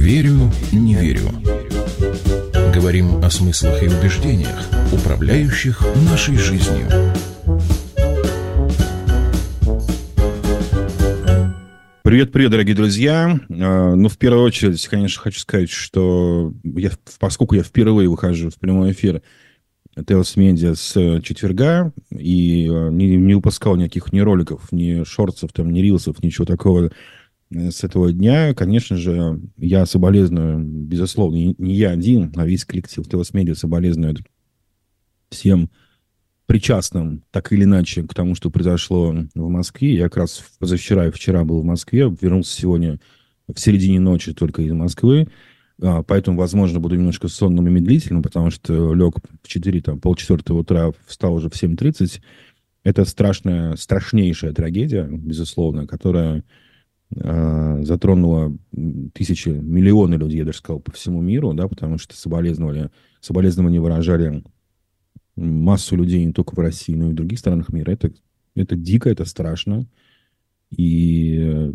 Верю, не верю. Говорим о смыслах и убеждениях, управляющих нашей жизнью. Привет, дорогие друзья. В первую очередь, конечно, хочу сказать, что поскольку я впервые выхожу в прямой эфир Tales Media с четверга и не выпускал никаких ни роликов, ни шортсов, ни рилсов, ничего такого с этого дня, конечно же, я соболезную, безусловно, не я один, а весь коллектив Tales Media соболезнует всем причастным, так или иначе, к тому, что произошло в Москве. Я как раз позавчера и вчера был в Москве, вернулся сегодня в середине ночи только из Москвы, поэтому, возможно, буду немножко сонным и медлительным, потому что лег в 4, полчетвертого утра, встал уже в 7:30. Это страшнейшая трагедия, безусловно, которая затронула тысячи, миллионы людей, я даже сказал, по всему миру, да, потому что соболезнования выражали массу людей не только в России, но и в других странах мира. Это дико, это страшно. И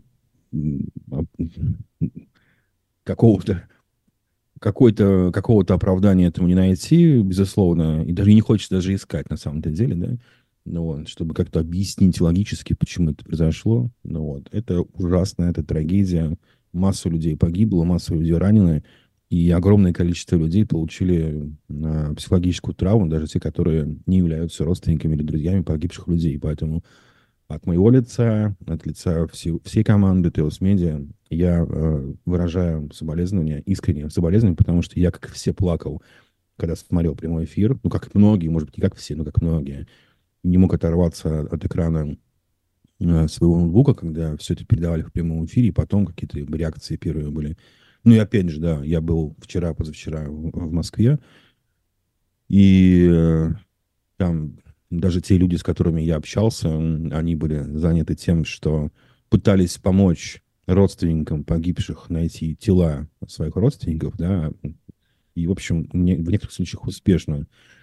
какого-то оправдания этому не найти, безусловно. И даже не хочется даже искать, на самом-то деле, да. Чтобы как-то объяснить логически, почему это произошло. Это ужасно, это трагедия. Масса людей погибло, масса людей ранены. И огромное количество людей получили психологическую травму, даже те, которые не являются родственниками или друзьями погибших людей. Поэтому от моего лица, от лица всей команды Tales Media, я выражаю соболезнования, искренние соболезнования, потому что я, как и все, плакал, когда смотрел прямой эфир. Как многие, может быть, не как все, но как многие. Не мог оторваться от экрана своего ноутбука, когда все это передавали в прямом эфире, и потом какие-то реакции первые были. И опять же, да, я был позавчера в Москве, и там даже те люди, с которыми я общался, они были заняты тем, что пытались помочь родственникам погибших найти тела своих родственников, да, и, в общем, в некоторых случаях успешно.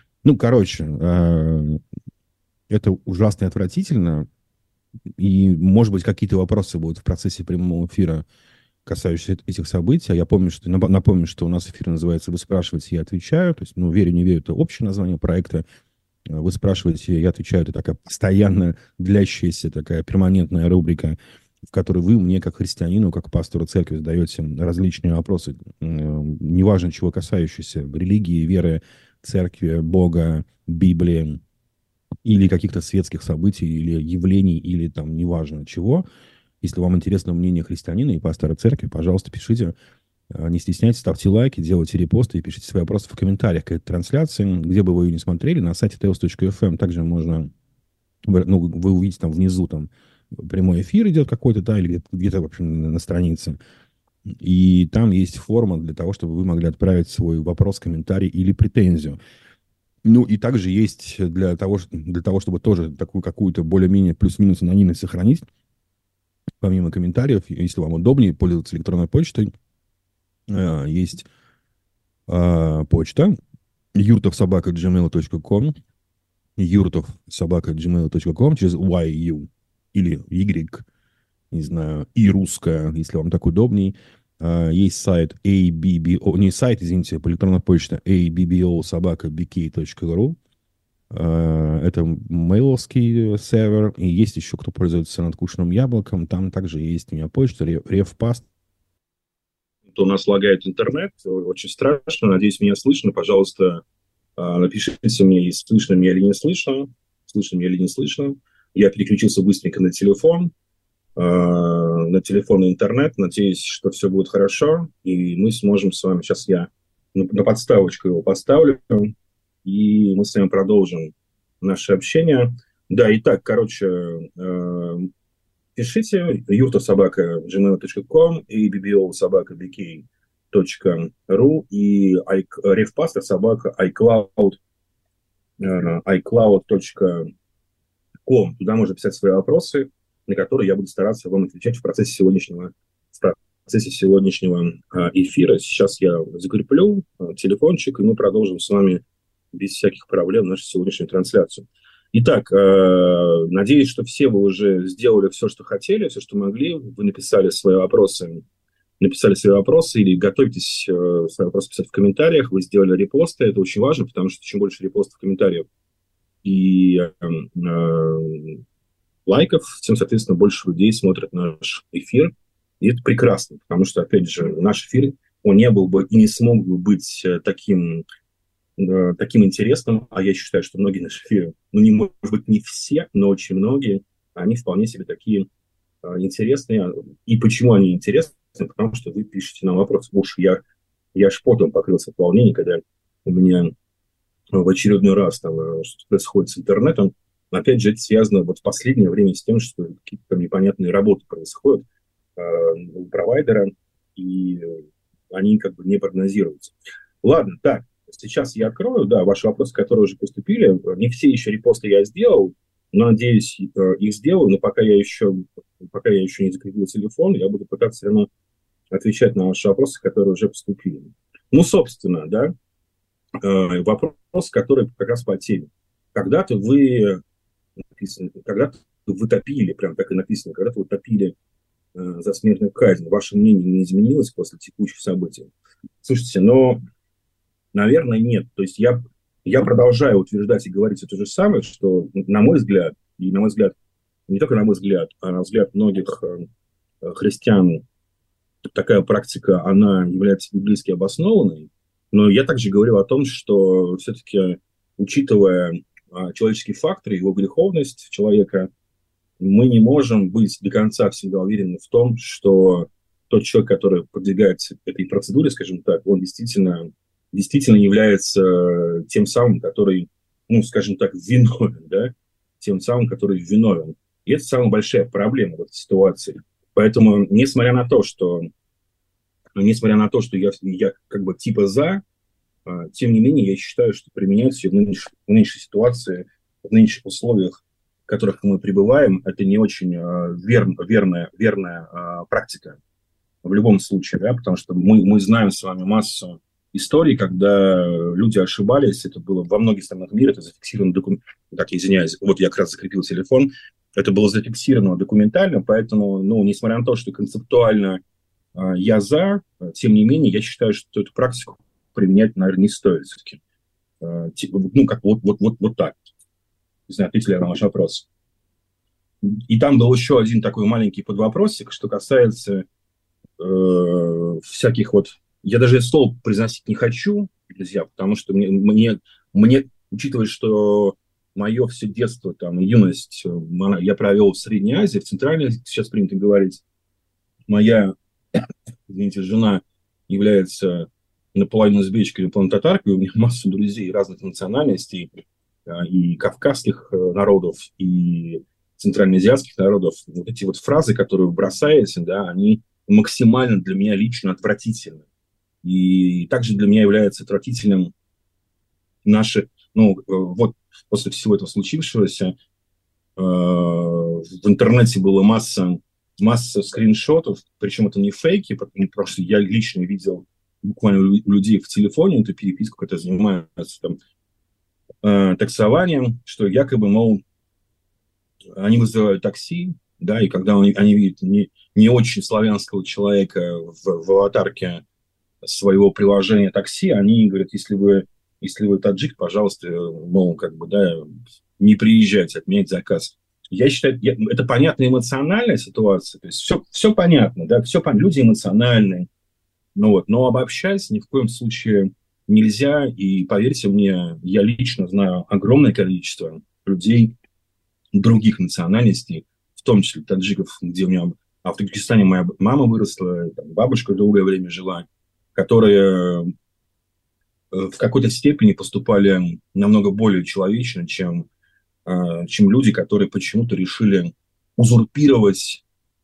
Это ужасно и отвратительно, и, может быть, какие-то вопросы будут в процессе прямого эфира, касающиеся этих событий. Я напомню, что у нас эфир называется «Вы спрашиваете, я отвечаю». То есть, верю, не верю, это общее название проекта. Вы спрашиваете, я отвечаю. Это такая постоянно длящаяся, такая перманентная рубрика, в которой вы мне, как христианину, как пастору церкви, задаете различные вопросы, неважно чего касающиеся религии, веры, церкви, Бога, Библии, или каких-то светских событий, или явлений, или неважно чего. Если вам интересно мнение христианина и пастора церкви, пожалуйста, пишите. Не стесняйтесь, ставьте лайки, делайте репосты и пишите свои вопросы в комментариях к этой трансляции, где бы вы ее не смотрели. На сайте tales.fm также можно... вы увидите внизу прямой эфир идет какой-то, да, или где-то вообще на странице. И там есть форма для того, чтобы вы могли отправить свой вопрос, комментарий или претензию. И также есть для того, чтобы тоже такую какую-то более-менее плюс-минус анонимность сохранить, помимо комментариев, если вам удобнее пользоваться электронной почтой, есть почта yurtov@gmail.com, yurtov@gmail.com через YU или Y, не знаю, и русская, если вам так удобней. Есть сайт ABBO, не сайт, извините, электронная почта abbo@bk.ru. Это мейловский сервер. И есть еще, кто пользуется надкушенным яблоком. Там также есть у меня почта, ревпаст. У нас лагает интернет. Очень страшно. Надеюсь, меня слышно. Пожалуйста, напишите мне, слышно меня или не слышно. Слышно меня или не слышно. Я переключился быстренько на телефон. На телефон и интернет. Надеюсь, что все будет хорошо. И мы сможем с вами... Сейчас я на подставочку его поставлю. И мы с вами продолжим наше общение. Да, итак, пишите yurtov@gmail.com и bbo@bk.ru и revpastor@icloud.com. Туда можно писать свои вопросы, на которые я буду стараться вам отвечать в процессе сегодняшнего эфира. Сейчас я закреплю телефончик, и мы продолжим с вами без всяких проблем нашу сегодняшнюю трансляцию. Итак, надеюсь, что все вы уже сделали все, что хотели, все, что могли. Вы написали свои вопросы написали свои вопросы, или готовьтесь свои вопросы писать в комментариях, вы сделали репосты, это очень важно, потому что чем больше репостов, комментариев и лайков, тем, соответственно, больше людей смотрят наш эфир, и это прекрасно, потому что, опять же, наш эфир, он не был бы и не смог бы быть таким интересным, а я считаю, что многие наши эфиры, ну, не, может быть, не все, но очень многие, они вполне себе такие интересные. И почему они интересны? Потому что вы пишете нам вопрос. Уж я аж потом покрылся от волнения, когда у меня в очередной раз там что-то происходит с интернетом. Но, опять же, это связано вот в последнее время с тем, что какие-то там непонятные работы происходят у провайдера, и они как бы не прогнозируются. Ладно, так, сейчас я открою, да, ваши вопросы, которые уже поступили. Не все еще репосты я сделал, но, надеюсь, их сделаю, но пока я еще не закрепил телефон, я буду пытаться все равно отвечать на ваши вопросы, которые уже поступили. Ну, собственно, да, вопрос, который как раз по теме. Когда-то вы топили, прям так и написано, когда-то вы топили за смертную казнь. Ваше мнение не изменилось после текущих событий? Слушайте, но, наверное, нет. То есть я продолжаю утверждать и говорить это же самое, что, на мой взгляд, и на мой взгляд, не только на мой взгляд, а на взгляд многих христиан, такая практика, она является библейски обоснованной. Но я также говорил о том, что все-таки, учитывая человеческие факторы, его греховность человека, мы не можем быть до конца всегда уверены в том, что тот человек, который подвигается этой процедуре, скажем так, он действительно является тем самым, который, ну, скажем так, виновен, да, тем самым, который виновен. И это самая большая проблема в этой ситуации. Поэтому, несмотря на то, что я как бы типа за, тем не менее, я считаю, что применять ее в нынешней ситуации, в нынешних условиях, в которых мы пребываем, это не очень верная практика в любом случае, да, потому что мы знаем с вами массу историй, когда люди ошибались, это было во многих странах мира, это зафиксировано документально, так, извиняюсь, вот я как раз закрепил телефон, это было зафиксировано документально, поэтому, ну, несмотря на то, что концептуально я за, тем не менее, я считаю, что эту практику применять, наверное, не стоит все-таки. Ну, как вот так. Не знаю, ответили я на ваш вопрос. И там был еще один такой маленький подвопросик, что касается всяких вот... Я даже это слово произносить не хочу, друзья, потому что мне учитывая, что мое все детство, там, юность, я провел в Средней Азии, в Центральной Азии, сейчас принято говорить, моя, извините, жена является наполовину узбечкой, наполовину татаркой, у меня масса друзей разных национальностей, и кавказских народов, и центральноазиатских народов. Вот эти вот фразы, которые вы бросаете, да, они максимально для меня лично отвратительны. И также для меня является отвратительным наши, ну, вот после всего этого случившегося, в интернете была масса скриншотов, причем это не фейки, потому что я лично видел буквально у людей в телефоне эту переписку, которая занимается там таксованием, что якобы, мол, они вызывают такси, да, и когда они видят не очень славянского человека в аватарке своего приложения такси, они говорят, если вы таджик, пожалуйста, мол, как бы, да, не приезжайте, отменять заказ. Я считаю, это понятная эмоциональная ситуация, то есть все понятно, да, люди эмоциональные, но обобщать ни в коем случае нельзя, и поверьте мне, я лично знаю огромное количество людей других национальностей, в том числе таджиков, где у меня в Таджикистане моя мама выросла, там, бабушка долгое время жила, которые в какой-то степени поступали намного более человечно, чем люди, которые почему-то решили узурпировать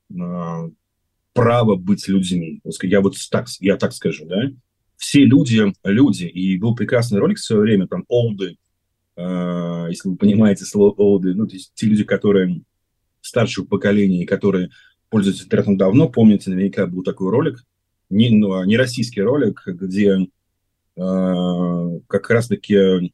право быть людьми. Я так скажу, да. Все люди, и был прекрасный ролик в свое время, там, олды, если вы понимаете слово олды, ну, то есть те люди, которые старшего поколения, которые пользуются интернетом давно, помните, наверняка был такой ролик, не российский ролик, где как раз-таки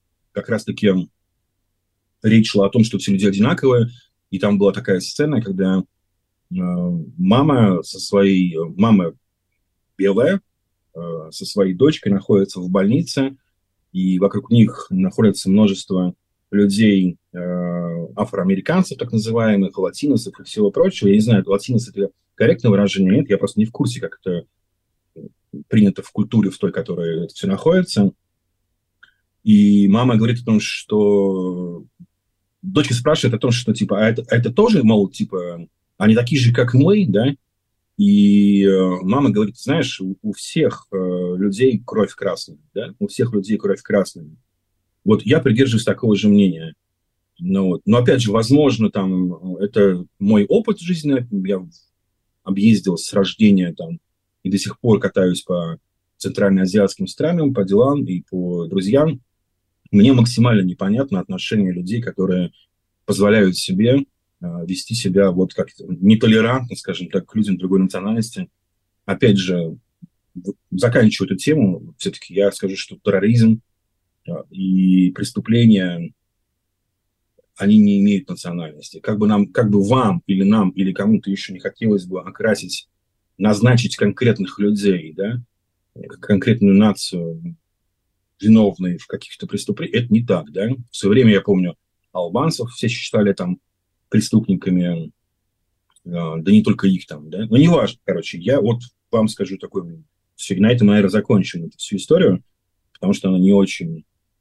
речь шла о том, что все люди одинаковые, и там была такая сцена, когда мама белая, со своей дочкой, находится в больнице, и вокруг них находится множество людей, афроамериканцев, так называемых, латиносов и всего прочего. Я не знаю, латинос – это корректное выражение, нет, я просто не в курсе, как это принято в культуре, в той, которой это все находится. И мама говорит о том, что... Дочка спрашивает о том, что, типа, а это тоже, мол, типа, они такие же, как мы, да? И мама говорит, знаешь, у всех людей кровь красная, да? У всех людей кровь красная. Вот я придерживаюсь такого же мнения. Но опять же, возможно, там, это мой опыт жизни. Я объездил с рождения там и до сих пор катаюсь по центральноазиатским странам, по делам и по друзьям. Мне максимально непонятно отношение людей, которые позволяют себе вести себя вот как-то нетолерантно, скажем так, к людям другой национальности. Опять же, заканчивая эту тему, все-таки я скажу, что терроризм и преступления, они не имеют национальности. Как бы вам или нам, или кому-то еще не хотелось бы назначить конкретных людей, да, конкретную нацию, виновные в каких-то преступлениях, это не так, да. В свое время, я помню, албанцев все считали там преступниками, да не только их там, да. Но неважно, короче, я вот вам скажу такое мнение. Все, на этом, наверное, закончим эту всю историю, потому что она не очень,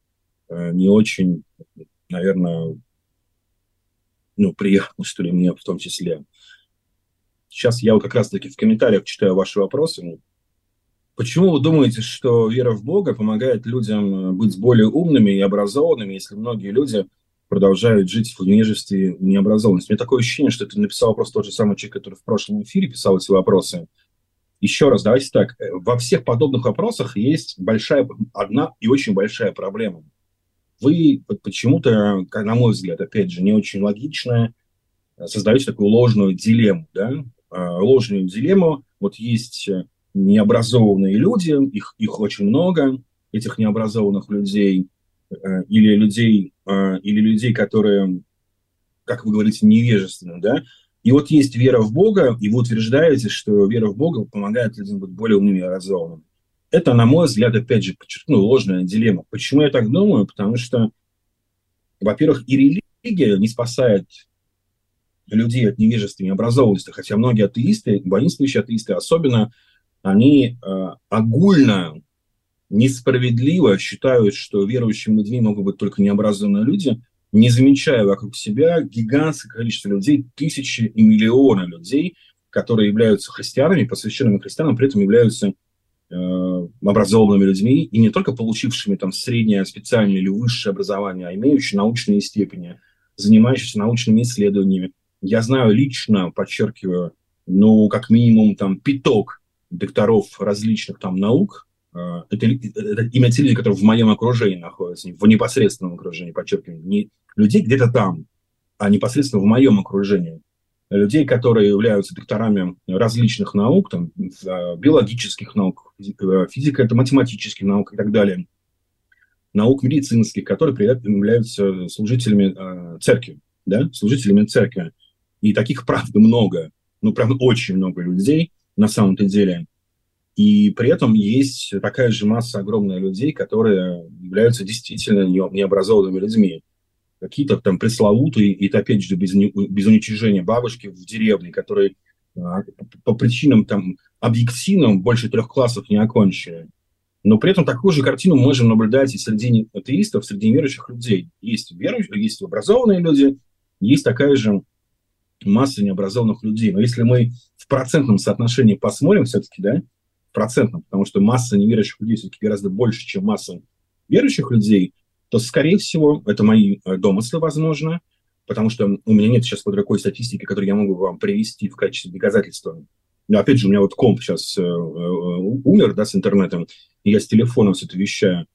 наверное, приятно, что ли, мне в том числе. Сейчас я вот как раз-таки в комментариях читаю ваши вопросы. Почему вы думаете, что вера в Бога помогает людям быть более умными и образованными, если многие люди продолжают жить в невежестве и необразованности? У меня такое ощущение, что это написал просто тот же самый человек, который в прошлом эфире писал эти вопросы. Еще раз, давайте так. Во всех подобных вопросах есть одна и очень большая проблема. Вы почему-то, на мой взгляд, опять же, не очень логично создаете такую ложную дилемму, да? Ложную дилемму. Вот есть необразованные люди, их очень много, этих необразованных людей, или людей, которые, как вы говорите, невежественны, да? И вот есть вера в Бога, и вы утверждаете, что вера в Бога помогает людям быть более умными и образованными. Это, на мой взгляд, опять же, подчеркну, ложная дилемма. Почему я так думаю? Потому что, во-первых, и религия не спасает людей от невежества и необразованности, хотя многие атеисты, воинствующие атеисты особенно, они огульно, несправедливо считают, что верующими людьми могут быть только необразованные люди, не замечая вокруг себя гигантское количество людей, тысячи и миллионы людей, которые являются христианами, посвященными христианам, при этом являются образованными людьми, и не только получившими там среднее, специальное или высшее образование, а имеющими научные степени, занимающиеся научными исследованиями. Я знаю лично, подчеркиваю, как минимум там пяток докторов различных там наук. Это именно те люди, которые в моем окружении находятся, в непосредственном окружении, подчеркиваю, не людей где-то там, а непосредственно в моем окружении. Людей, которые являются докторами различных наук, там, биологических наук, физика, это математических наук и так далее, наук медицинских, которые при этом являются служителями церкви, да, служителями церкви. И таких, правда, много, прям очень много людей на самом-то деле. И при этом есть такая же масса огромная людей, которые являются действительно необразованными людьми. Какие-то там пресловутые, и это опять же без уничижения бабушки в деревне, которые по причинам там объективным больше 3 классов не окончили. Но при этом такую же картину мы можем наблюдать и среди атеистов, среди верующих людей. Есть верующие, есть образованные люди, есть такая же масса необразованных людей. Но если мы в процентном соотношении посмотрим все-таки, да, в процентном, потому что масса неверующих людей все-таки гораздо больше, чем масса верующих людей, то, скорее всего, это мои домыслы, возможно, потому что у меня нет сейчас под рукой статистики, которую я могу вам привести в качестве доказательства. Но, опять же, у меня вот комп сейчас умер, да, с интернетом, и я с телефоном все это вещаю.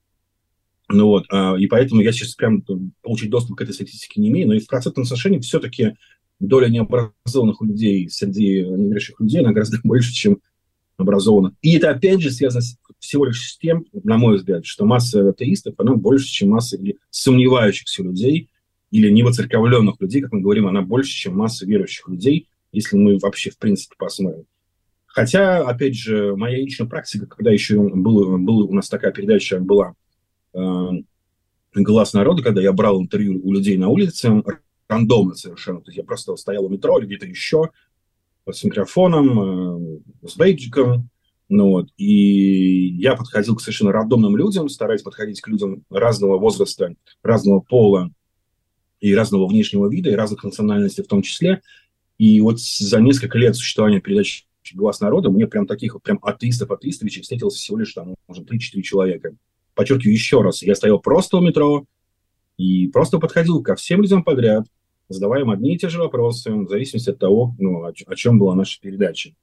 И поэтому я сейчас прям получить доступ к этой статистике не имею, но и в процентном соотношении все-таки доля необразованных людей среди неверующих людей, она гораздо больше, чем образованных. И это, опять же, связано всего лишь с тем, на мой взгляд, что масса атеистов, она больше, чем масса сомневающихся людей или невоцерковленных людей, как мы говорим, она больше, чем масса верующих людей, если мы вообще, в принципе, посмотрим. Хотя, опять же, моя личная практика, когда еще была у нас такая передача была «Голос народа», когда я брал интервью у людей на улице, рандомно совершенно. То есть я просто стоял у метро или где-то еще с микрофоном, с бейджиком. Ну, вот, и я подходил к совершенно рандомным людям, стараясь подходить к людям разного возраста, разного пола и разного внешнего вида, и разных национальностей в том числе. И вот за несколько лет существования передачи «Голос народа» мне прям таких вот прям атеистов встретилось всего лишь там, может, 3-4 человека. Подчеркиваю еще раз, я стоял просто у метро и просто подходил ко всем людям подряд, задавая им одни и те же вопросы, в зависимости от того, о чем была наша передача.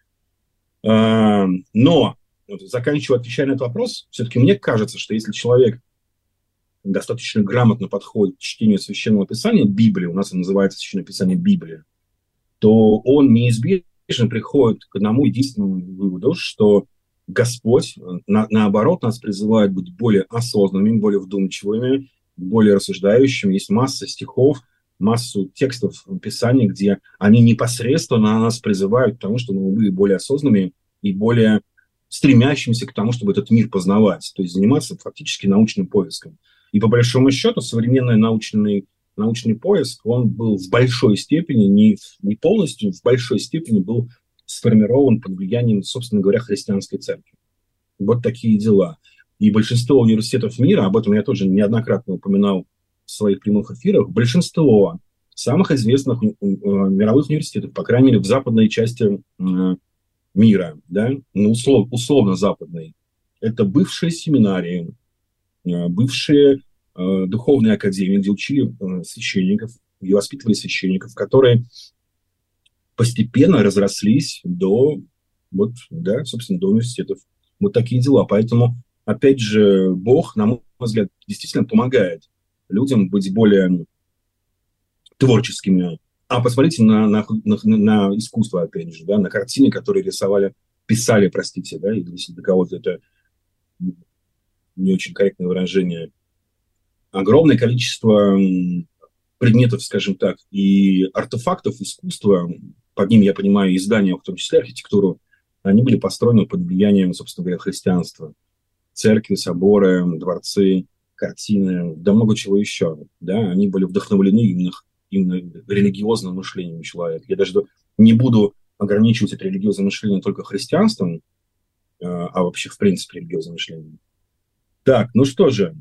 Но, заканчивая отвечая на этот вопрос, все-таки мне кажется, что если человек достаточно грамотно подходит к чтению Священного Писания, Библии, у нас это называется Священное Писание Библия, то он неизбежно приходит к одному единственному выводу, что Господь, наоборот, нас призывает быть более осознанными, более вдумчивыми, более рассуждающими. Есть масса стихов, массу текстов Писания, где они непосредственно нас призывают к тому, чтобы мы были более осознанными и более стремящимися к тому, чтобы этот мир познавать, то есть заниматься фактически научным поиском. И по большому счету современный научный поиск, он был в большой степени, не полностью, в большой степени был сформирован под влиянием, собственно говоря, христианской церкви. Вот такие дела. И большинство университетов мира, об этом я тоже неоднократно упоминал в своих прямых эфирах, большинство самых известных мировых университетов, по крайней мере, в западной части мира, да, условно западной, это бывшие семинарии, бывшие духовные академии, где учили священников, где воспитывали священников, которые постепенно разрослись до университетов. Вот такие дела. Поэтому, опять же, Бог, на мой взгляд, действительно помогает людям быть более творческими. А посмотрите на искусство, опять же, да, на картины, которые писали, простите, да, если для кого-то это не очень корректное выражение. Огромное количество предметов, скажем так, и артефактов искусства, под ним я понимаю издания, в том числе архитектуру, они были построены под влиянием, собственно говоря, христианства. Церкви, соборы, дворцы, картины, да много чего еще. Да? Они были вдохновлены именно религиозным мышлением человека. Я даже не буду ограничивать это религиозное мышление только христианством, а вообще, в принципе, религиозным мышлением. Так, ну что же.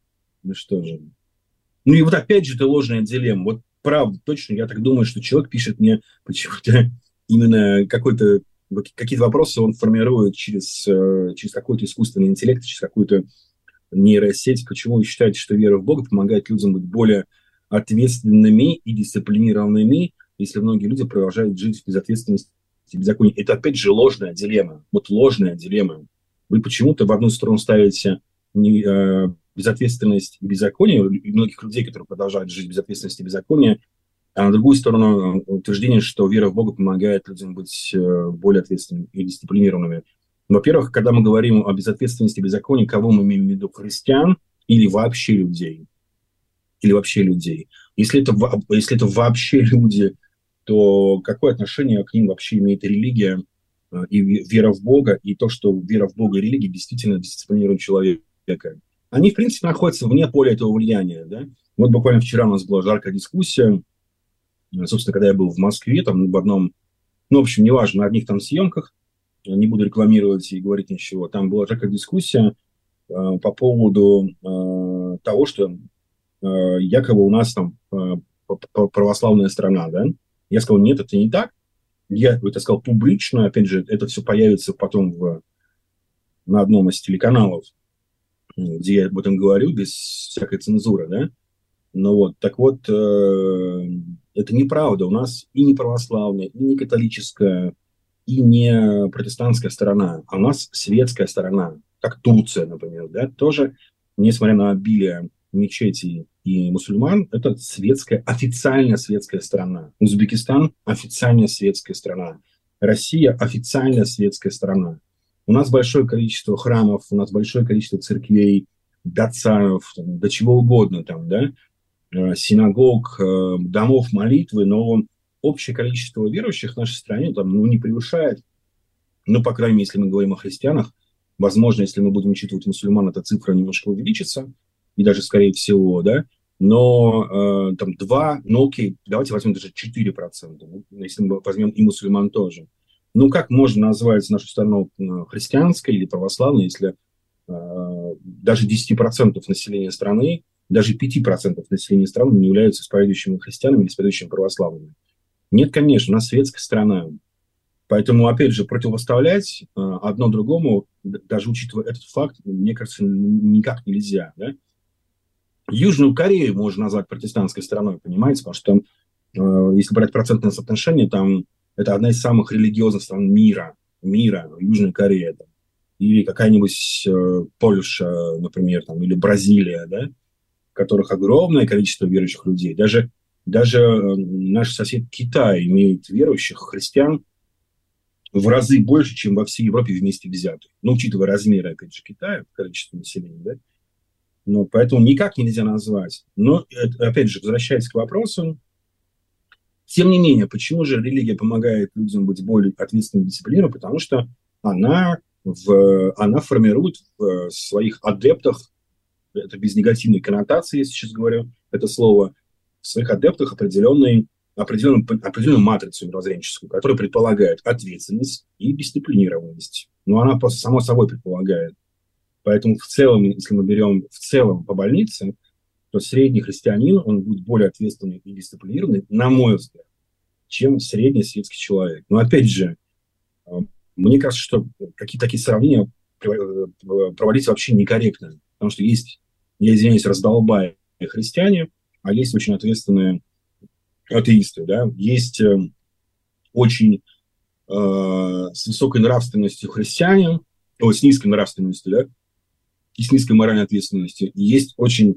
Ну и вот опять же это ложная дилемма. Вот правда, точно, я так думаю, что человек пишет мне почему-то именно какие-то вопросы он формирует через какой-то искусственный интеллект, через какую-то нейросеть. Почему вы считаете, что вера в Бога помогает людям быть более ответственными и дисциплинированными, если многие люди продолжают жить в безответственности и беззаконии? Это опять же ложная дилемма. Вот ложная дилемма. Вы почему-то в одну сторону ставите безответственность и беззаконие, и многих людей, которые продолжают жить в безответственности и беззаконии, а на другую сторону утверждение, что вера в Бога помогает людям быть более ответственными и дисциплинированными. Во-первых, когда мы говорим о безответственности и беззаконии, кого мы имеем в виду? Христиан или вообще людей? Если это вообще люди, то какое отношение к ним вообще имеет религия и вера в Бога, и то, что вера в Бога и религия действительно дисциплинируют человека? Они, в принципе, находятся вне поля этого влияния. Да? Вот буквально вчера у нас была жаркая дискуссия. Собственно, когда я был в Москве, там в одном, в общем, неважно, на одних там съемках, не буду рекламировать и говорить ничего, там была жаркая дискуссия по поводу того, что якобы у нас там православная страна, да? Я сказал, нет, это не так. Я это сказал публично, опять же, это все появится потом на одном из телеканалов, где я об этом говорю, без всякой цензуры, да? Ну вот, так вот, это неправда. У нас и не православная, и не католическая, и не протестантская сторона, а у нас светская сторона, как Турция, например, да, тоже, несмотря на обилие мечетей и мусульман, это светская, официально светская страна. Узбекистан – официально светская страна. Россия – официально светская страна. У нас большое количество храмов, у нас большое количество церквей, датсанов, до чего угодно там, да, синагог, домов молитвы, но общее количество верующих в нашей стране там, не превышает Ну, по крайней мере, если мы говорим о христианах, возможно, если мы будем учитывать мусульман, эта цифра немножко увеличится, и даже, скорее всего, да, но там 2, ну окей, давайте возьмем даже 4%, если мы возьмем и мусульман тоже. Ну, как можно назвать нашу страну христианской или православной, если даже 10% населения страны, даже 5% населения страны не являются исповедующими христианами или исповедующими православными? Нет, конечно, у нас светская страна. Поэтому, опять же, противопоставлять одно другому, даже учитывая этот факт, мне кажется, никак нельзя. Да? Южную Корею можно назвать протестантской страной, понимаете? Потому что там, если брать процентное соотношение, там это одна из самых религиозных стран мира, Южная Корея. Там. Или какая-нибудь Польша, например, там, или Бразилия, да? В которых огромное количество верующих людей. Даже наш сосед Китай имеет верующих христиан в разы больше, чем во всей Европе вместе взятых. Ну, учитывая размеры, опять же, Китая, количество населения, да? Но поэтому никак нельзя назвать. Но, опять же, возвращаясь к вопросу, тем не менее, почему же религия помогает людям быть более ответственными и дисциплинированными? Потому что она формирует в своих адептах, это без негативной коннотации, если сейчас говорю это слово, в своих адептах определенную матрицу мировоззренческую, которая предполагает ответственность и дисциплинированность. Но она просто само собой предполагает. Поэтому в целом, если мы берем в целом по больнице, то средний христианин, он будет более ответственный и дисциплинированный, на мой взгляд, чем средний светский человек. Но опять же, мне кажется, что какие-то такие сравнения проводить вообще некорректно. Потому что есть, я извиняюсь, раздолбая христиане, а есть очень ответственные атеисты. Да? Есть очень с высокой нравственностью христиане, с низкой нравственностью, да, и с низкой моральной ответственностью. Есть очень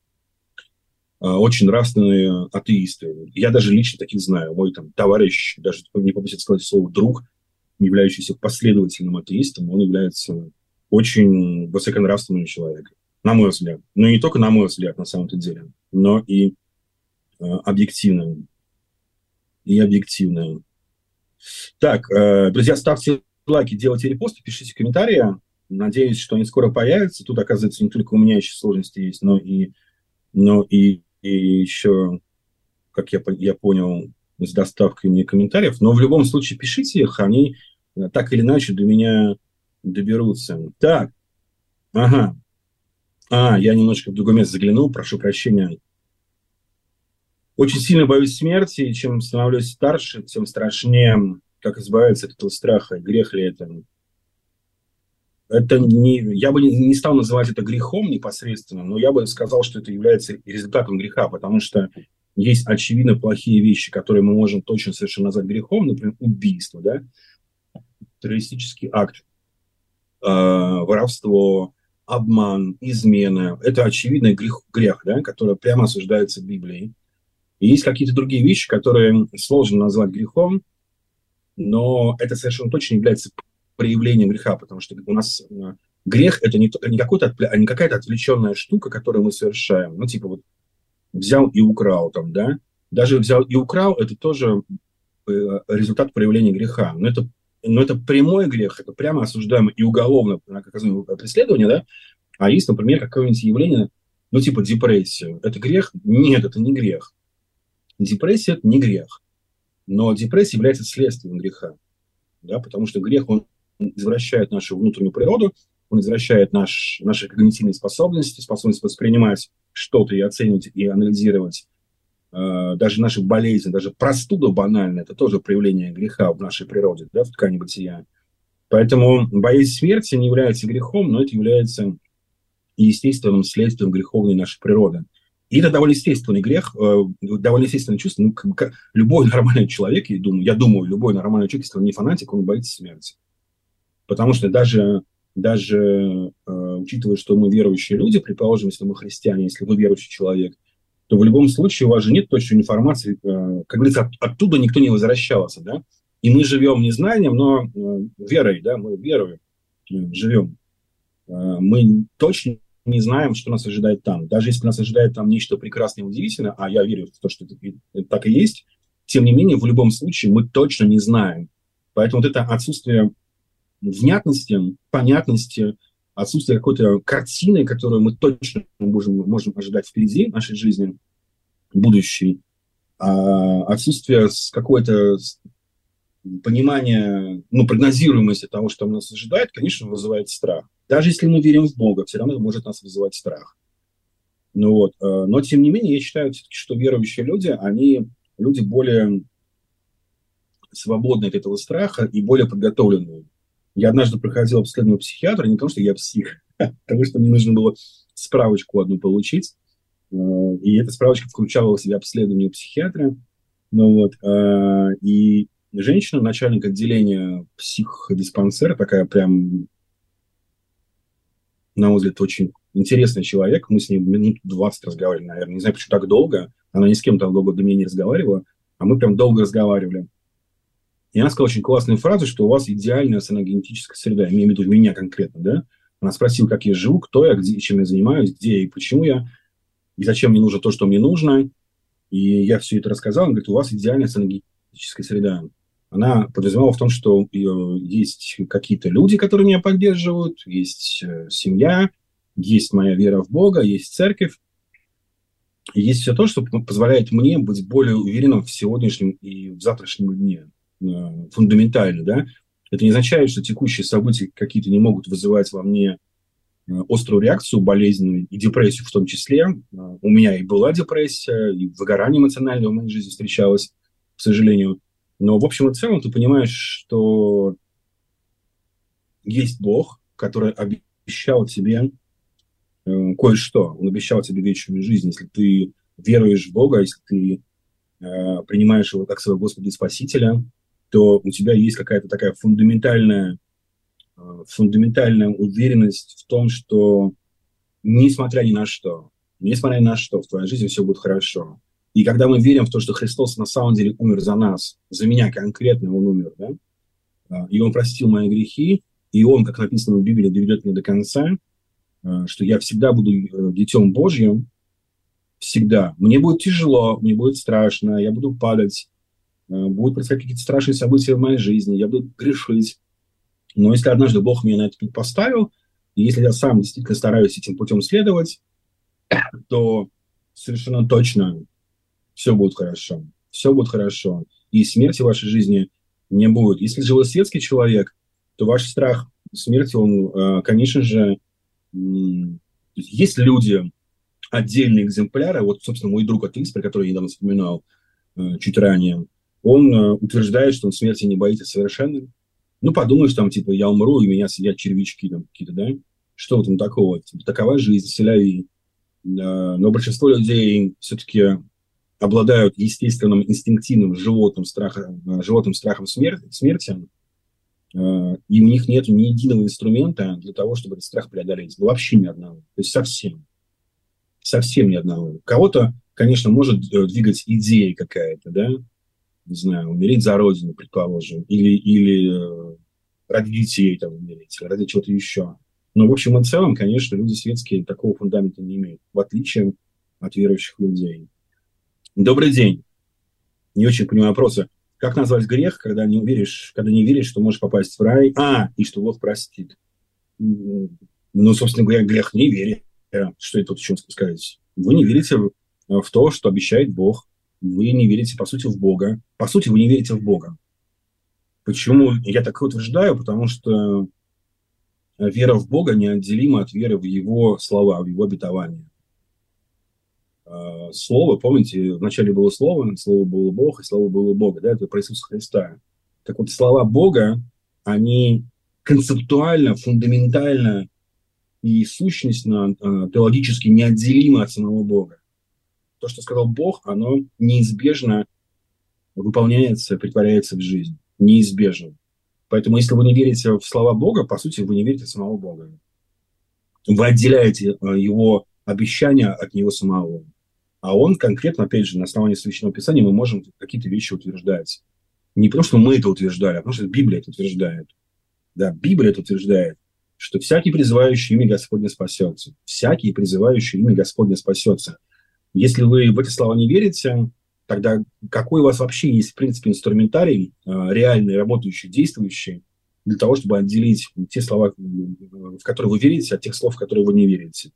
нравственные атеисты. Я даже лично таких знаю. Мой там товарищ, даже не побоюсь сказать слово друг, не являющийся последовательным атеистом, он является очень высоконравственным человеком, на мой взгляд. Но не только на мой взгляд, на самом-то деле, но и объективным. Так, друзья, ставьте лайки, делайте репосты, пишите комментарии. Надеюсь, что они скоро появятся. Тут, оказывается, не только у меня еще сложности есть, но и еще, как я понял, с доставкой мне комментариев. Но в любом случае пишите их, они так или иначе до меня доберутся. Так, ага. Я немножко в другое место заглянул, прошу прощения. Очень сильно боюсь смерти, и чем становлюсь старше, тем страшнее, как избавиться от этого страха. Грех ли это? Я бы не стал называть это грехом непосредственно, но я бы сказал, что это является результатом греха, потому что есть очевидно плохие вещи, которые мы можем точно совершенно назвать грехом, например, убийство, да? Террористический акт, воровство, обман, измена. Это очевидный грех, да? Который прямо осуждается Библией. И есть какие-то другие вещи, которые сложно назвать грехом, но это совершенно точно является проявлением греха, потому что у нас грех – это не какая-то отвлеченная штука, которую мы совершаем. Ну, типа вот взял и украл там, да? Даже взял и украл – это тоже результат проявления греха. Но это прямой грех, это прямо осуждаемо и уголовно наказуемое преследование, да? А есть, например, какое-нибудь явление, ну, типа депрессия. Это грех? Нет, это не грех. Депрессия – это не грех. Но депрессия является следствием греха. Да? Потому что грех, он извращает нашу внутреннюю природу, он извращает наши когнитивные способности, способность воспринимать что-то и оценивать, и анализировать. Даже наши болезни, даже простуда банальная, это тоже проявление греха в нашей природе, да, в ткани бытия. Поэтому боязнь смерти не является грехом, но это является естественным следствием греховной нашей природы. И это довольно естественный грех, довольно естественное чувство. Ну, любой нормальный человек, я думаю, любой нормальный человек, если он не фанатик, он боится смерти. Потому что даже учитывая, что мы верующие люди, предположим, если мы христиане, если вы верующий человек, то в любом случае у вас же нет точной информации, как говорится, оттуда никто не возвращался, да? И мы живем не знанием, но верой, да, мы верой живем. Мы точно не знаем, что нас ожидает там. Даже если нас ожидает там нечто прекрасное и удивительное, а я верю в то, что это так и есть, тем не менее, в любом случае мы точно не знаем. Поэтому вот это отсутствие внятности, понятности, отсутствие какой-то картины, которую мы точно можем ожидать впереди нашей жизни, будущей, отсутствие какой-то понимания, прогнозируемости того, что нас ожидает, конечно, вызывает страх. Даже если мы верим в Бога, все равно может нас вызывать страх. Но, тем не менее, я считаю, что верующие люди, они люди более свободные от этого страха и более подготовленные. Я однажды проходил обследование у психиатра, не потому что я псих, а потому что мне нужно было справочку одну получить. И эта справочка включала в себя обследование у психиатра. И женщина, начальник отделения психодиспансера, такая прям, на мой взгляд, очень интересный человек. Мы с ней минут 20 разговаривали, наверное. Не знаю, почему так долго. Она ни с кем там долго до меня не разговаривала, а мы прям долго разговаривали. И она сказала очень классную фразу, что у вас идеальная саногенетическая среда. Я имею в виду меня конкретно, да? Она спросила, как я живу, кто я, где, чем я занимаюсь, где и почему я, и зачем мне нужно то, что мне нужно. И я все это рассказал. Она говорит, у вас идеальная саногенетическая среда. Она подразумевала в том, что есть какие-то люди, которые меня поддерживают, есть семья, есть моя вера в Бога, есть церковь. И есть все то, что позволяет мне быть более уверенным в сегодняшнем и в завтрашнем дне. Фундаментально, да. Это не означает, что текущие события какие-то не могут вызывать во мне острую реакцию, болезненную и депрессию в том числе. У меня и была депрессия, и выгорание эмоциональное в моей жизни встречалось, к сожалению. Но в общем и целом ты понимаешь, что есть Бог, который обещал тебе кое-что. Он обещал тебе вечную жизнь. Если ты веруешь в Бога, если ты принимаешь его как своего Господа и Спасителя, то у тебя есть какая-то такая фундаментальная уверенность в том, что несмотря ни на что, в твоей жизни все будет хорошо. И когда мы верим в то, что Христос на самом деле умер за нас, за меня конкретно Он умер, да, и Он простил мои грехи, и Он, как написано в Библии, доведет меня до конца, что я всегда буду детем Божьим, всегда. Мне будет тяжело, мне будет страшно, я буду падать, будут происходить какие-то страшные события в моей жизни, я буду грешить. Но если однажды Бог меня на этот путь поставил, и если я сам действительно стараюсь этим путем следовать, то совершенно точно все будет хорошо. Все будет хорошо. И смерти в вашей жизни не будет. Если же вы светский человек, то ваш страх смерти, он, конечно же, есть люди, отдельные экземпляры. Вот, собственно, мой друг атеист, про который я недавно вспоминал чуть ранее, он утверждает, что он смерти не боится совершенно. Подумаешь, там, типа, я умру, и меня съедят червячки там какие-то, да? Что в этом такого? Типа, такова жизнь, селяви. Но большинство людей все-таки обладают естественным, инстинктивным животным страхом смерти, и у них нет ни единого инструмента для того, чтобы этот страх преодолеть. Вообще ни одного. То есть совсем ни одного. Кого-то, конечно, может двигать идея какая-то, да? Не знаю, умереть за родину, предположим, или ради детей там умереть, или ради чего-то еще. Но, в общем и целом, конечно, люди светские такого фундамента не имеют, в отличие от верующих людей. Добрый день. Не очень понимаю вопроса. Как назвать грех, когда не веришь, что можешь попасть в рай, и что Бог простит? Собственно говоря, грех не верить. Что это тут еще сказать? Вы не верите в то, что обещает Бог. Вы не верите, по сути, в Бога. По сути, вы не верите в Бога. Почему я так утверждаю? Потому что вера в Бога неотделима от веры в Его слова, в Его обетования. Слово, помните, вначале было Слово было Бог, и Слово было Бога. Да? Это про Иисуса Христа. Так вот, слова Бога, они концептуально, фундаментально и сущностно, теологически неотделимы от самого Бога. То, что сказал Бог, оно неизбежно выполняется, притворяется в жизнь. Неизбежно. Поэтому, если вы не верите в слова Бога, по сути, вы не верите в самого Бога. Вы отделяете Его обещания от Него самого. А Он конкретно, опять же, на основании Священного Писания мы можем какие-то вещи утверждать. Не потому, что мы это утверждали, а потому, что Библия это утверждает. Да, Библия это утверждает, что всякий, призывающий имя Господне, спасется. Всякий, призывающий имя Господне, спасется. Если вы в эти слова не верите, тогда какой у вас вообще есть, в принципе, инструментарий, реальный, работающий, действующий, для того, чтобы отделить те слова, в которые вы верите, от тех слов, в которые вы не верите.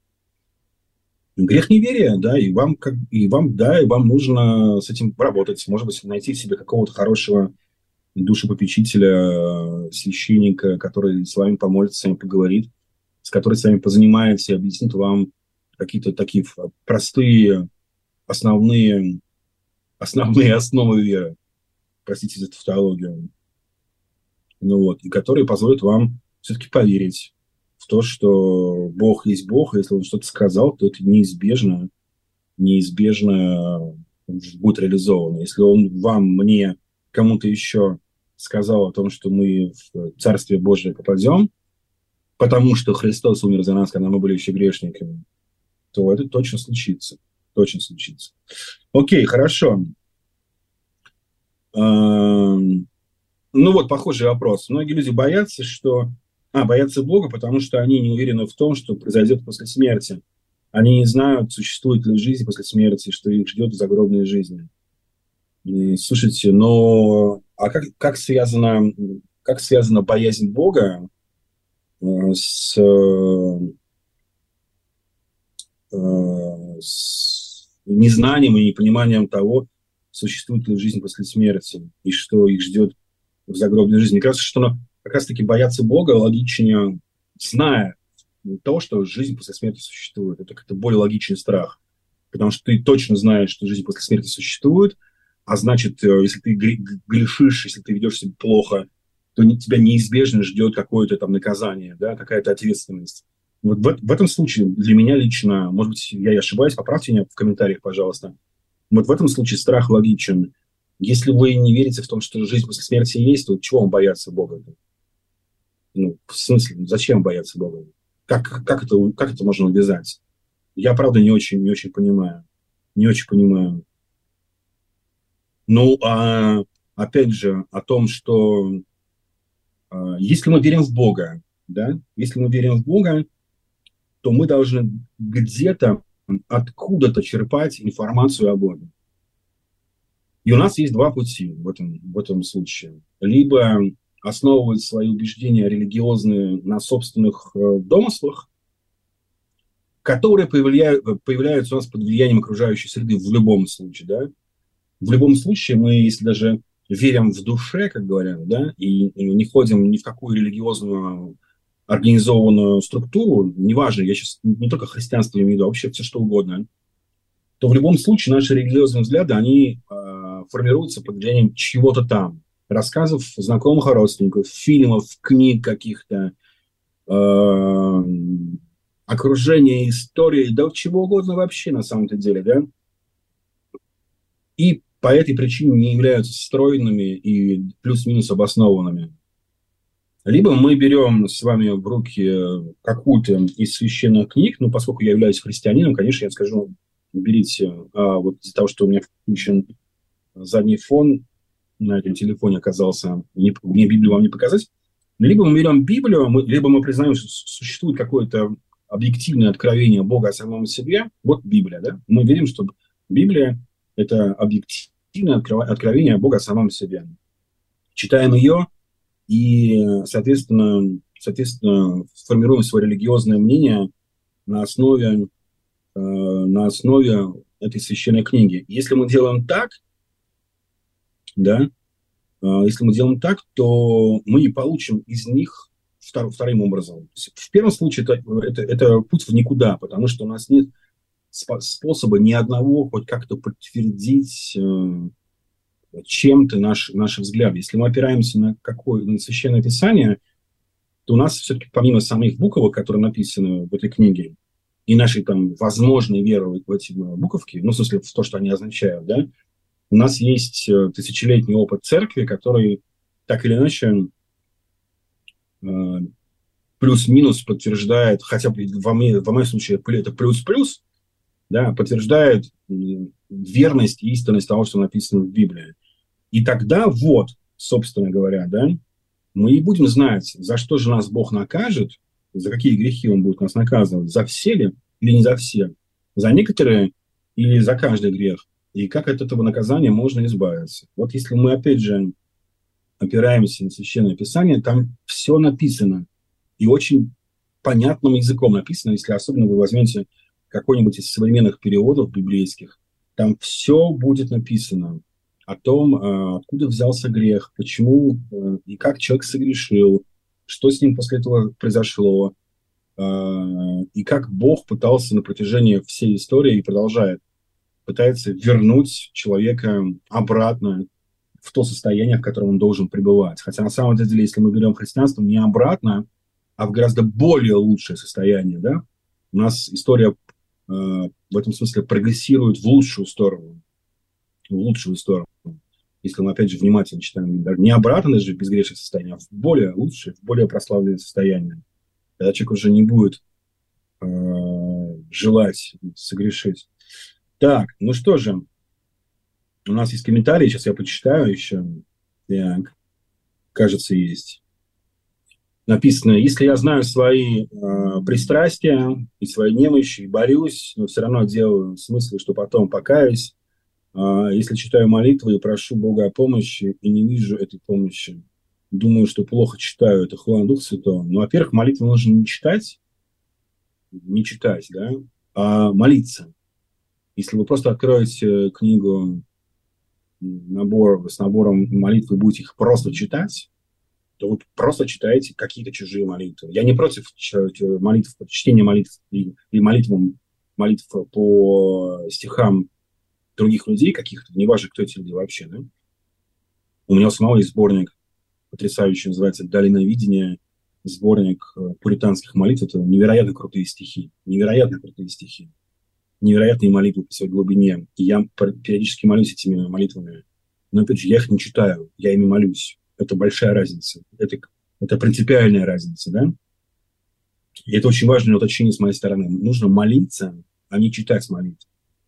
Грех неверия, да, и вам нужно с этим работать. Может быть, найти в себе какого-то хорошего душепопечителя, священника, который с вами помолится, с вами поговорит, с которым с вами позанимается и объяснит вам какие-то такие простые основные основы веры. Простите за тавтологию. И которые позволят вам все-таки поверить в то, что Бог есть Бог, и если Он что-то сказал, то это неизбежно будет реализовано. Если Он вам, мне, кому-то еще сказал о том, что мы в Царствие Божие попадем, потому что Христос умер за нас, когда мы были еще грешниками, то это точно случится. Точно случится. Окей, хорошо. Похожий вопрос. Многие люди боятся Бога, потому что они не уверены в том, что произойдет после смерти. Они не знают, существует ли жизнь после смерти, что их ждет в загробной жизни. И, слушайте, как связана боязнь Бога с незнанием и непониманием того, существует ли жизнь после смерти и что их ждет в загробной жизни? Мне кажется, что как раз-таки бояться Бога логичнее, зная то, что жизнь после смерти существует. Это как-то более логичный страх. Потому что ты точно знаешь, что жизнь после смерти существует, а значит, если ты грешишь, если ты ведешь себя плохо, то тебя неизбежно ждет какое-то там наказание, да, какая-то ответственность. Вот в этом случае для меня лично, может быть, я и ошибаюсь, поправьте меня в комментариях, пожалуйста. Вот в этом случае страх логичен. Если вы не верите в том, что жизнь после смерти есть, то чего вам бояться Бога? В смысле, зачем бояться Бога? Как это можно увязать? Я, правда, не очень понимаю. Не очень понимаю. Опять же, о том, что если мы верим в Бога, да, если мы верим в Бога, то мы должны где-то откуда-то черпать информацию о Боге. И у нас есть два пути в этом случае. Либо основывать свои убеждения религиозные на собственных домыслах, которые появляются у нас под влиянием окружающей среды в любом случае. Да? В любом случае мы, если даже верим в душе, как говорят, да, и не ходим ни в какую религиозную организованную структуру, неважно, я сейчас не только христианство имею в виду, а вообще все что угодно, то в любом случае наши религиозные взгляды, они формируются под влиянием чего-то там. Рассказов знакомых родственников, фильмов, книг каких-то, окружения, истории, да чего угодно вообще на самом-то деле, да. И по этой причине не являются стройными и плюс-минус обоснованными. Либо мы берем с вами в руки какую-то из священных книг, поскольку я являюсь христианином, конечно, я скажу, берите, вот из-за того, что у меня включен задний фон на этом телефоне оказался, мне Библию вам не показать, либо мы берем Библию, либо мы признаем, что существует какое-то объективное откровение Бога о самом себе, вот Библия, да, мы верим, что Библия – это объективное откровение Бога о самом себе. Читаем ее, и, соответственно, формируем свое религиозное мнение на основе этой священной книги. Если мы делаем так, да, то мы и получим из них вторым образом. В первом случае это путь в никуда, потому что у нас нет способа ни одного хоть как-то подтвердить чем-то наши взгляды. Если мы опираемся на священное писание, то у нас все-таки помимо самих буквок, которые написаны в этой книге, и нашей там возможной веры в эти буковки, в смысле в то, что они означают, да, у нас есть тысячелетний опыт церкви, который так или иначе плюс-минус подтверждает, хотя бы в моем случае это плюс-плюс, да, подтверждает верность и истинность того, что написано в Библии. И тогда собственно говоря, да, мы и будем знать, за что же нас Бог накажет, за какие грехи Он будет нас наказывать, за все ли или не за все, за некоторые или за каждый грех, и как от этого наказания можно избавиться. Вот если мы, опять же, опираемся на Священное Писание, там все написано. И очень понятным языком написано. Если особенно вы возьмете какой-нибудь из современных переводов библейских, там все будет написано о том, откуда взялся грех, почему и как человек согрешил, что с ним после этого произошло, и как Бог пытался на протяжении всей истории и пытается вернуть человека обратно в то состояние, в котором он должен пребывать. Хотя на самом деле, если мы берем христианство, не обратно, а в гораздо более лучшее состояние, да? У нас история в этом смысле прогрессирует в лучшую сторону. В лучшую сторону. Если мы, опять же, внимательно читаем, не обратно даже в безгрешное состояние, а в более лучшее, в более прославленное состояние. Когда человек уже не будет желать согрешить. Так, ну что же, у нас есть комментарии, сейчас я почитаю еще. Так, кажется, есть. Написано: если я знаю свои пристрастия и свои немощи, борюсь, но все равно делаю в смысле, что потом покаюсь. Если читаю молитвы и прошу Бога о помощи и не вижу этой помощи, думаю, что плохо читаю, это хвала Духа Святого. Ну, во-первых, молитву нужно не читать, да, а молиться. Если вы просто откроете книгу с набором молитв и будете их просто читать, то вы просто читаете какие-то чужие молитвы. Я не против молитв, чтения молитв и молитв по стихам других людей каких-то, неважно, кто эти люди вообще. Да? У меня у самого есть сборник потрясающий, называется «Долина видения», сборник пуританских молитв. Это невероятно крутые стихи. Невероятные молитвы по своей глубине. И я периодически молюсь этими молитвами. Но, опять же, я их не читаю, я ими молюсь. Это большая разница. Это принципиальная разница, да? И это очень важное уточнение с моей стороны. Нужно молиться, а не читать молитвы.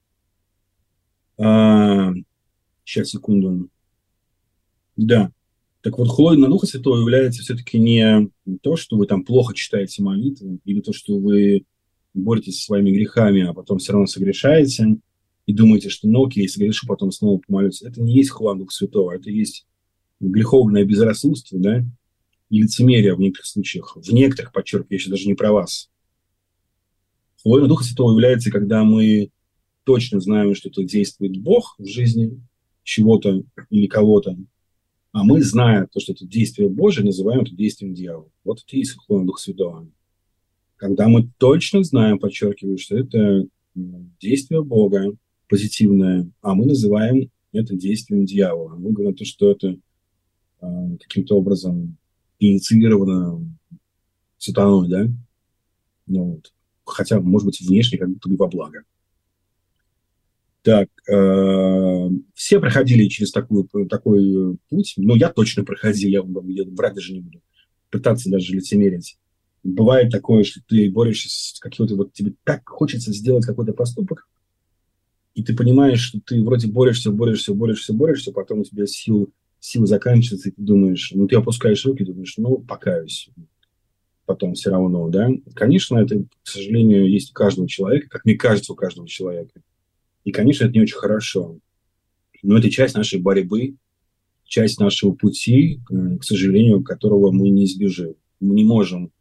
Сейчас, секунду. Да. Так вот, хвалой на Духа Святого является все-таки не то, что вы там плохо читаете молитвы, или то, что вы боретесь со своими грехами, а потом все равно согрешаете, и думаете, что ну окей, согрешу, потом снова помолюсь. Это не есть хвала Духа Святого, это есть греховное безрассудство, да, и лицемерие в некоторых случаях. В некоторых, подчеркиваю, я сейчас даже не про вас. Хвалой на Духа Святого является, когда мы точно знаем, что это действует Бог в жизни чего-то или кого-то, а мы, зная то, что это действие Божие, называем это действием дьявола. Вот это и есть хвала Духа Святого. Когда мы точно знаем, подчеркиваю, что это действие Бога позитивное, а мы называем это действием дьявола. Мы говорим то, что это каким-то образом инициировано сатаной, да? Ну, вот. Хотя, может быть, внешне как будто бы во благо. Так, все проходили через такой путь. Ну, я точно проходил, я врать даже не буду. Пытаться даже лицемерить. Бывает такое, что ты борешься с каким-то... Вот тебе так хочется сделать какой-то поступок, и ты понимаешь, что ты вроде борешься, потом у тебя силы заканчиваются, и ты думаешь... Ну, ты опускаешь руки, думаешь, ну, покаюсь. Потом все равно, да? Конечно, это, к сожалению, есть у каждого человека, как мне кажется, у каждого человека. И, конечно, это не очень хорошо. Но это часть нашей борьбы, часть нашего пути, к сожалению, которого мы не избежим. Мы не можем.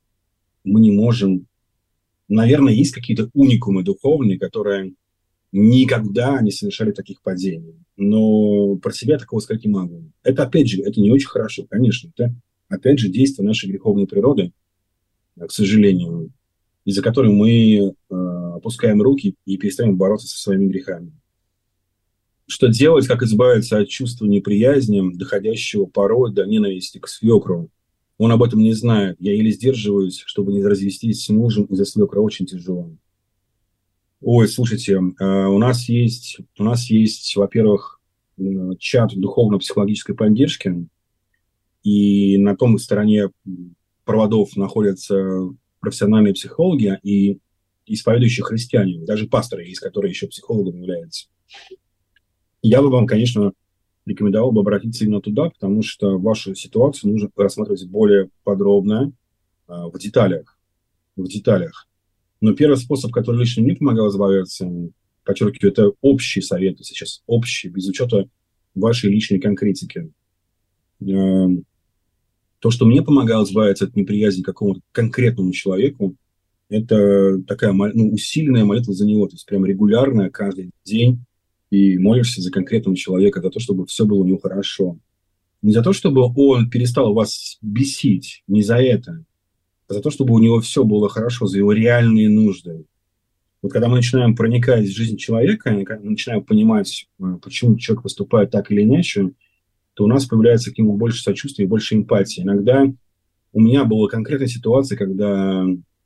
Наверное, есть какие-то уникумы духовные, которые никогда не совершали таких падений. Но про себя такого сказать не могу. Это, опять же, это не очень хорошо, конечно. Это, опять же, действие нашей греховной природы, к сожалению, из-за которой мы опускаем руки и перестаем бороться со своими грехами. Что делать, как избавиться от чувства неприязни, доходящего порой до ненависти к свекру? Он об этом не знает. Я еле сдерживаюсь, чтобы не развестись с мужем из-за свекра. Очень тяжело. Ой, слушайте, у нас есть, во-первых, чат духовно-психологической поддержки, и на том стороне проводов находятся профессиональные психологи и исповедующие христиане, даже пасторы есть, которые еще психологом являются. Я бы вам, конечно, рекомендовал бы обратиться именно туда, потому что вашу ситуацию нужно рассматривать более подробно, в деталях. Но первый способ, который лично мне помогал избавиться, подчеркиваю, это общие советы сейчас, общие, без учета вашей личной конкретики. То, что мне помогало избавиться от неприязни к какому-то конкретному человеку, это такая усиленная молитва за него, то есть прям регулярная, каждый день, и молишься за конкретного человека, за то, чтобы все было у него хорошо. Не за то, чтобы он перестал вас бесить, не за это, а за то, чтобы у него все было хорошо, за его реальные нужды. Вот когда мы начинаем проникать в жизнь человека, мы начинаем понимать, почему человек поступает так или иначе, то у нас появляется к нему больше сочувствия и больше эмпатии. Иногда у меня была конкретная ситуация, когда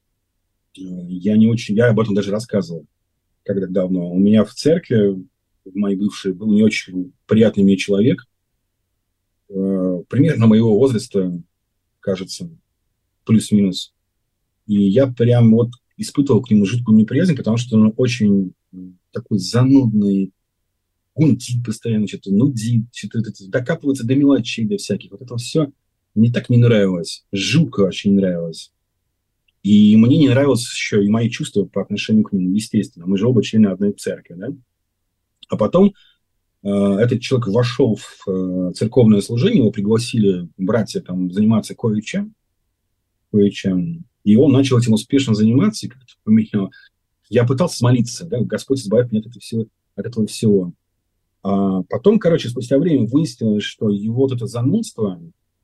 я об этом даже рассказывал, когда давно. У меня в церкви, в моей бывшей, был не очень приятный мне человек, примерно моего возраста, кажется, плюс-минус. И я прям вот испытывал к нему жуткую неприязнь, потому что он очень такой занудный, гундит постоянно, что-то нудит, что-то докапывается до мелочей, до всяких. Вот это все мне так не нравилось, жутко вообще не нравилось. И мне не нравилось еще и мои чувства по отношению к нему, естественно. Мы же оба члены одной церкви, да? А потом этот человек вошел в церковное служение, его пригласили братья там заниматься кое-чем, и он начал этим успешно заниматься, и как-то поменял. Я пытался молиться, да, Господь избавь меня от этого всего. А потом, спустя время выяснилось, что его вот это занудство,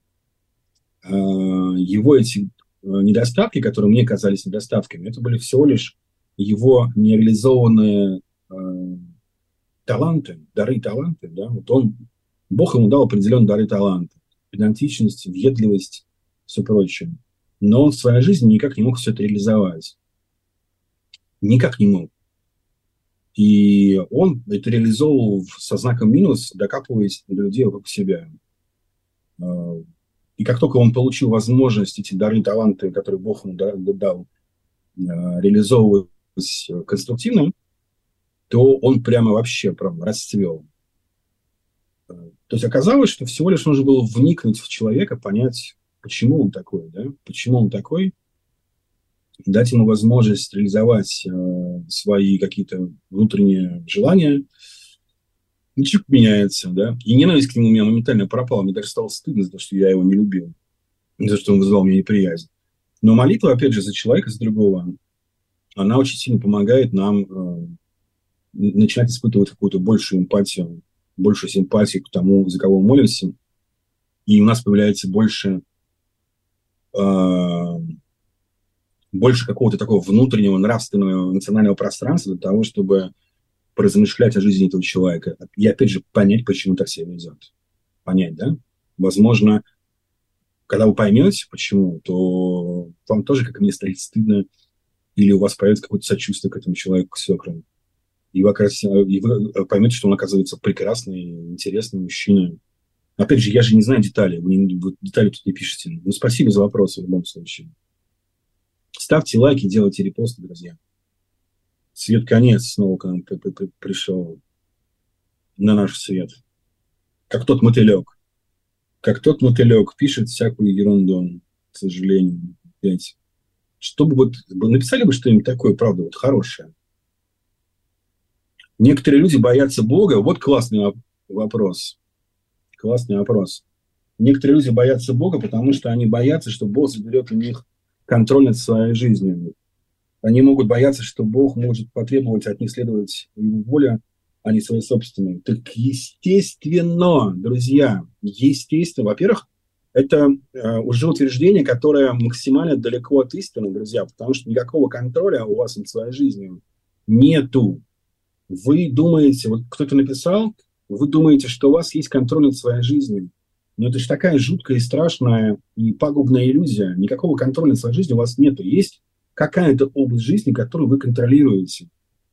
его эти недостатки, которые мне казались недостатками, это были всего лишь его нереализованные таланты, дары и таланты. Да? Вот Бог ему дал определенные дары и таланты. Педантичность, въедливость, все прочее. Но он в своей жизни никак не мог все это реализовать. Никак не мог. И он это реализовывал со знаком минус, докапываясь до людей вокруг себя. И как только он получил возможность эти дары и таланты, которые Бог ему дал, реализовывать конструктивно, то он прямо вообще расцвел. То есть оказалось, что всего лишь нужно было вникнуть в человека, понять, почему он такой, да? Почему он такой, дать ему возможность реализовать свои какие-то внутренние желания, и человек меняется, да? И ненависть к нему у меня моментально пропала. Мне даже стало стыдно за то, что я его не любил, за что он вызывал у меня неприязнь. Но молитва, опять же, за человека, за другого, она очень сильно помогает нам начинать испытывать какую-то большую эмпатию, большую симпатию к тому, за кого мы молимся. И у нас появляется больше какого-то такого внутреннего, нравственного, эмоционального пространства для того, чтобы поразмышлять о жизни этого человека. И, опять же, понять, почему так себя ведет. Понять, да? Возможно, когда вы поймете, почему, то вам тоже, как и мне, станет стыдно, или у вас появится какое-то сочувствие к этому человеку, к свекру. И вы поймете, что он, оказывается, прекрасный, интересный мужчина. Опять же, я же не знаю деталей. Вы детали тут не пишете. Ну, спасибо за вопросы в любом случае. Ставьте лайки, делайте репосты, друзья. Свет конец снова к нам пришел на наш свет. Как тот мотылек. Пишет всякую ерунду, к сожалению. Опять. Чтобы написали бы что-нибудь такое, правда, хорошее. Некоторые люди боятся Бога. Вот классный вопрос. Некоторые люди боятся Бога, потому что они боятся, что Бог заберет у них контроль над своей жизнью. Они могут бояться, что Бог может потребовать от них следовать его воле, а не своей собственной. Так естественно, друзья, во-первых, это уже утверждение, которое максимально далеко от истины, друзья, потому что никакого контроля у вас над своей жизнью нету. Вы думаете, вот кто-то написал, вы думаете, что у вас есть контроль над своей жизнью. Но это же такая жуткая и страшная и пагубная иллюзия. Никакого контроля над своей жизнью у вас нету. Есть какая-то область жизни, которую вы контролируете.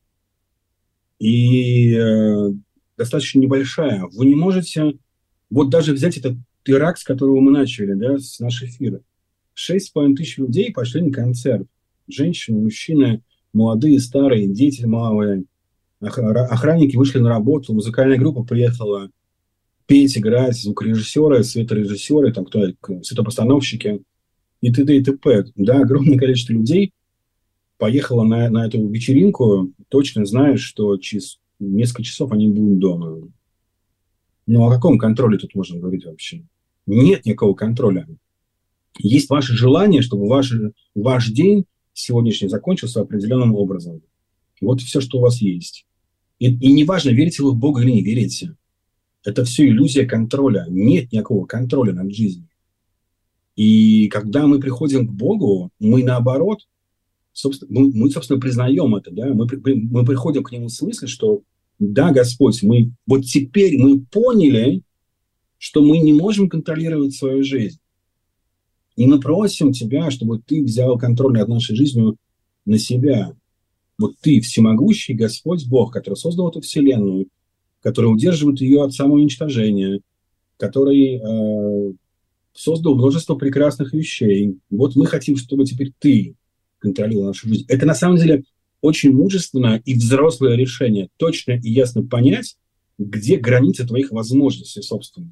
И достаточно небольшая. Вы не можете... Вот даже взять этот теракт, с которого мы начали, да, с нашего эфира. 6,5 тысяч людей пошли на концерт. Женщины, мужчины, молодые, старые, дети малые. Охранники вышли на работу, музыкальная группа приехала петь, играть, звукорежиссеры, светорежиссеры, там кто, светопостановщики и т.д. и т.п. Да, огромное количество людей поехало на эту вечеринку, точно зная, что через несколько часов они будут дома. Ну, о каком контроле тут можно говорить вообще? Нет никакого контроля. Есть ваше желание, чтобы ваш день сегодняшний закончился определенным образом. Вот все, что у вас есть. И неважно, верите вы в Бога или не верите. Это все иллюзия контроля. Нет никакого контроля над жизнью. И когда мы приходим к Богу, мы наоборот, собственно, собственно, признаем это. Да? Мы приходим к Нему в смысле, что да, Господь, вот теперь мы поняли, что мы не можем контролировать свою жизнь. И мы просим Тебя, чтобы Ты взял контроль над нашей жизнью на себя. Вот Ты всемогущий Господь Бог, который создал эту вселенную, который удерживает ее от самоуничтожения, который создал множество прекрасных вещей. Вот мы хотим, чтобы теперь Ты контролировал нашу жизнь. Это на самом деле очень мужественное и взрослое решение. Точно и ясно понять, где границы твоих возможностей собственных.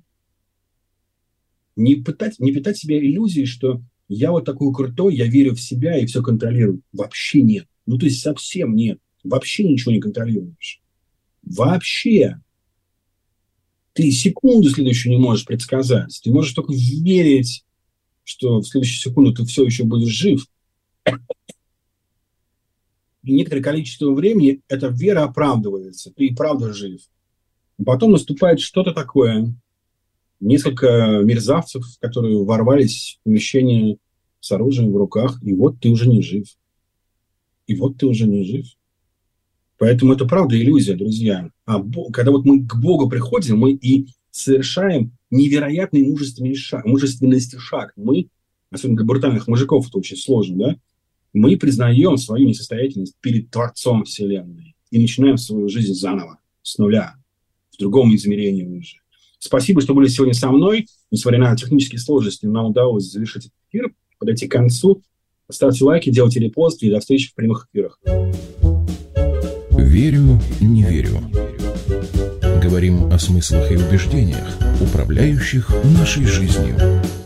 Не питать себе иллюзии, что я вот такой крутой, я верю в себя и все контролирую. Вообще нет. Ну, то есть совсем нет. Вообще ничего не контролируешь. Вообще. Ты секунду следующую не можешь предсказать. Ты можешь только верить, что в следующую секунду ты все еще будешь жив. И некоторое количество времени эта вера оправдывается. Ты и правда жив. А потом наступает что-то такое. Несколько мерзавцев, которые ворвались в помещение с оружием в руках, и вот ты уже не жив. И вот ты уже не жив. Поэтому это правда иллюзия, друзья. Когда вот мы к Богу приходим, мы и совершаем невероятный мужественности шаг. Мы, особенно для брутальных мужиков, это очень сложно, да? Мы признаем свою несостоятельность перед Творцом Вселенной и начинаем свою жизнь заново, с нуля, в другом измерении уже. Спасибо, что были сегодня со мной. Несмотря на технические сложности, нам удалось завершить этот эфир, подойти к концу. Ставьте лайки, делайте репосты и до встречи в прямых эфирах. Верю, не верю. Говорим о смыслах и убеждениях, управляющих нашей жизнью.